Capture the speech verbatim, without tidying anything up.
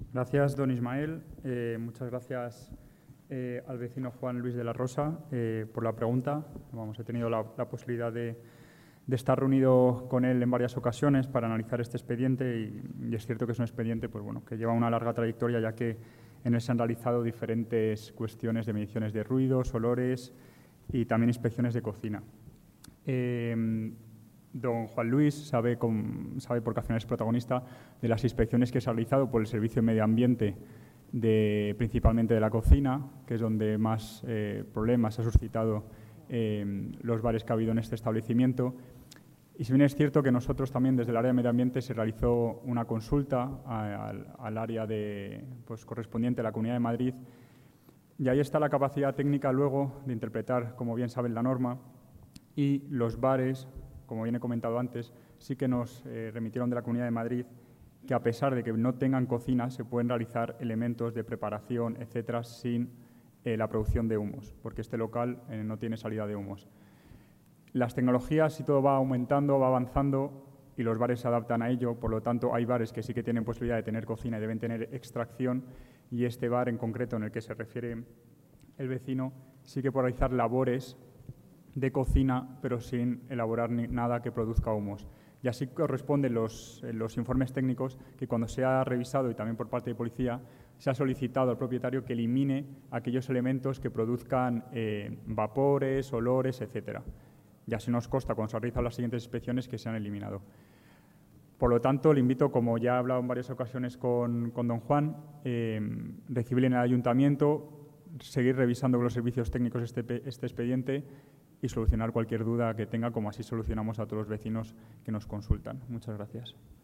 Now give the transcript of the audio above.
Gracias, don Ismael. Eh, muchas gracias eh, al vecino Juan Luis de la Rosa eh, por la pregunta. Vamos, he tenido la, la posibilidad de, de estar reunido con él en varias ocasiones para analizar este expediente y, y es cierto que es un expediente pues, bueno, que lleva una larga trayectoria, ya que en él se han realizado diferentes cuestiones de mediciones de ruidos, olores y también inspecciones de cocina. Eh, Don Juan Luis sabe, con, sabe, porque al final es protagonista de las inspecciones que se han realizado por el Servicio de Medio Ambiente, de, principalmente de la cocina, que es donde más eh, problemas ha suscitado eh, los bares que ha habido en este establecimiento. Y si bien es cierto que nosotros también desde el área de medio ambiente se realizó una consulta al, al área de, pues, correspondiente a la Comunidad de Madrid, y ahí está la capacidad técnica luego de interpretar, como bien saben, la norma, y los bares, como bien he comentado antes, sí que nos eh, remitieron de la Comunidad de Madrid que a pesar de que no tengan cocina, se pueden realizar elementos de preparación, etcétera, sin eh, la producción de humos, porque este local eh, no tiene salida de humos. Las tecnologías, y todo va aumentando, va avanzando y los bares se adaptan a ello, por lo tanto hay bares que sí que tienen posibilidad de tener cocina y deben tener extracción, y este bar en concreto en el que se refiere el vecino sí que puede realizar labores de cocina, pero sin elaborar ni nada que produzca humos. Y así corresponden los, los informes técnicos que cuando se ha revisado y también por parte de policía se ha solicitado al propietario que elimine aquellos elementos que produzcan eh, vapores, olores, etcétera. Y así nos consta cuando se realizan las siguientes inspecciones que se han eliminado. Por lo tanto, le invito, como ya he hablado en varias ocasiones con, con don Juan, eh, recibirle en el ayuntamiento, seguir revisando con los servicios técnicos este, este expediente y solucionar cualquier duda que tenga, como así solucionamos a todos los vecinos que nos consultan. Muchas gracias.